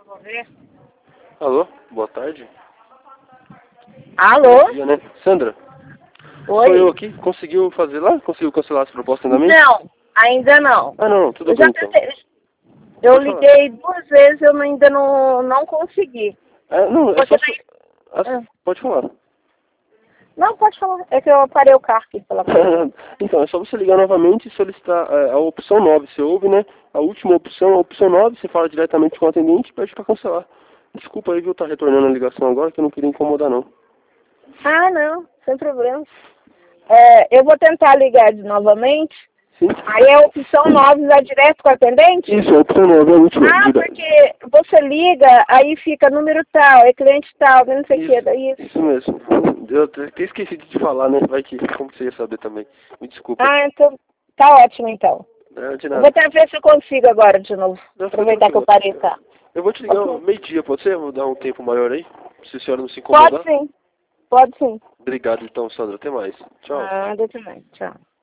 Vou ver. Alô, boa tarde. Alô? Bom dia, né? Sandra, Oi? sou eu aqui. Conseguiu fazer lá? Conseguiu cancelar as propostas da mente? Não, ainda não. Ah, não, tudo Eu bem já então. tentei. Eu Pode falar. liguei 2 vezes, eu ainda não consegui. Não, é Você só... vai... Ah. Pode falar. Não, pode falar. É que eu parei o carro aqui pela frente. Então, é só você ligar novamente e solicitar a opção 9. Você ouve, né? A última opção, a opção 9, você fala diretamente com o atendente e pede pra cancelar. Desculpa aí, viu, tá retornando a ligação agora, que eu não queria incomodar, não. Ah, não, sem problema. Eu vou tentar ligar novamente. Sim? Aí a opção 9 vai direto com o atendente? Isso, a opção 9 é a última. Ah, porque você liga, aí fica número tal, é cliente tal, não sei o que, daí... Isso mesmo. Eu até esqueci de te falar, né? Vai que, como você ia saber também. Me desculpa. Ah, então, tá ótimo então. De Eu nada. vou até ver se eu consigo agora de novo. Não, fica Aproveitar que eu tranquilo. parei o carro. Eu vou te ligar Ok. meio-dia, pode ser? Vou dar um tempo maior aí, se a senhora não se Pode incomodar. sim, pode sim. Obrigado então, Sandra. Até mais. Tchau. Ah, também. Tchau.